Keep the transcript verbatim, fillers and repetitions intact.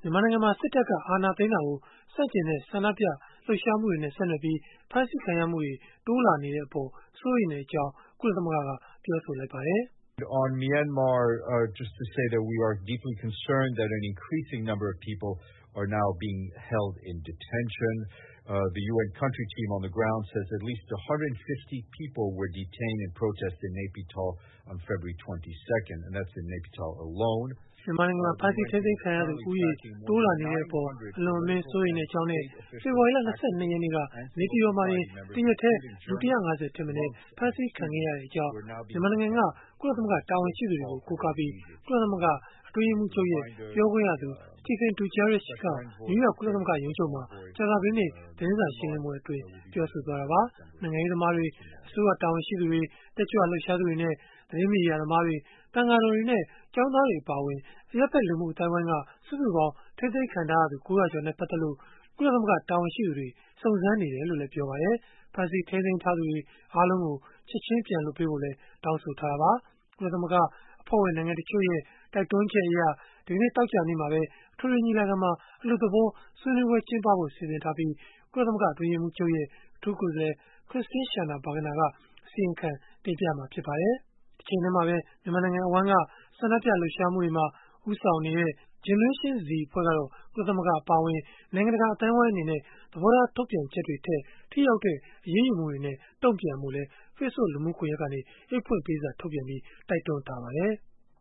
မြန်မာနိုင်ငံမှာစစ်တပ်ကအာဏာသိမ်းတာကိုဆန့်ကျင်တဲ့ဆန္ဒပြလှုပ်ရှားမှုတွေနဲ့ဆက်နွယ်ပြီးဖမ်းဆီးခံရမှုတွေတိုးလာနေတဲ့အပေါ်စိုးရိမ်တဲ့အကြောင်းကုလသမဂ္ဂကပြောဆိုလိုက်ပါတယ်။ On Myanmar, uh, just to say that we are deeply concerned that an increasing number of people are now being held in detention. Uh, the U N country team on the ground says at least one hundred fifty people were detained in protest in Naypyidaw on February twenty-second, and that's in Naypyidaw alone. မြန်မာနိုင်ငံမှာဖမ်းဆီးထိန်းသိမ်းခံရသူဦးရေတိုးလာနေတဲ့အပေါ်အလွန်အမင်းစိုးရိမ်တဲ့အကြောင်းနဲ့ဖေဖော်ဝါရီလ၂၂ရက်နေ့ကနေပြည်တော်မှာတင်တရက်ထဲလူ၁၅၀ထက်မနည်းဖမ်းဆီးခံခဲ့ရတဲ့အကြောင်းမြန်မာနိုင်ငံကကုလသမဂ္ဂတာဝန်ရှိသူတွေကိုကိုးကားပြီးကုလသမဂ္ဂအတွင်းရေးမှူးချုပ်ရဲ့ပြောခွင့်ရသူ Stephen Dujarric ကနယူးယောက်ကုလသမဂ္ဂရုံးချုပ်မှာကြာသပတေးနေ့သတင်းစာရှင်းလင်းပွဲအတွင်းပြောဆိုသွားတာပါ။နိုင်ငံရေးသမားတွေအစိုးရတာဝန်ရှိသူတွေတက်ကြွလှုပ်ရှားသူတွေနဲ့သတင်းမီဒီယာသမားတွေတန်ဃာတော်တွေနဲ့ကျောင်းသားတွေအပါအဝင်အရပ်ဘက်လူမှုအတိုင်းအဝိုင်းကစုစုပေါင်းထိသိမ်းခံထားရသူ၉ရာကျော်နဲ့ပတ်သက်လို့ကုလသမဂ္ဂတာဝန်ရှိသူတွေစုံစမ်းနေတယ်လို့လည်းပြောပါတယ်။ဖမ်းဆီးထိန်းသိမ်းထားသူတွေအားလုံးကိုချက်ချင်းပြန်လွှတ်ပေးဖို့လည်းတောင်းဆိုထားတာပါ။ကုလသမဂ္ဂအဖွဲ့ဝင်နိုင်ငံတချို့ရဲ့တိုက်တွန်းချက်အရဒီနေ့တောက်ကြနေ့မှာပဲအထွေထွေညီလာခံမှာအလို့သဘောဆွေးနွေးပွဲကျင်းပဖို့စီစဉ်ထားပြီးကုလသမဂ္ဂအတွင်းရေးမှူးချုပ်ရဲ့အထူးကိုယ်စားလှယ် Christine Schraner Burgener ကအစီရင်ခံတင်ပြမှာဖြစ်ပါတယ်။တစ်ချိန်တည်းမှာပဲမြန်မာနိုင်ငံအဝန်းကဆန္ဒပြလှုပ်ရှားမှုတွေမှာဦးဆောင်နေတဲ့ Generation Z အဖွဲ့ကတော့ကုလသမဂ္ဂအပါအဝင်နိုင်ငံတကာအတိုင်းအဝိုင်းအနေနဲ့သဘောထားထုတ်ပြန်ချက်တွေထက်ထိရောက်တဲ့အရေးယူမှုတွေနဲ့တုံ့ပြန်မှုလဲ Facebook လူမှုကွန်ရက်ကနေအိတ်ဖွင့်ပေးစာထုတ်ပြန်ပြီးတိုက်တွန်းထားပါတယ်။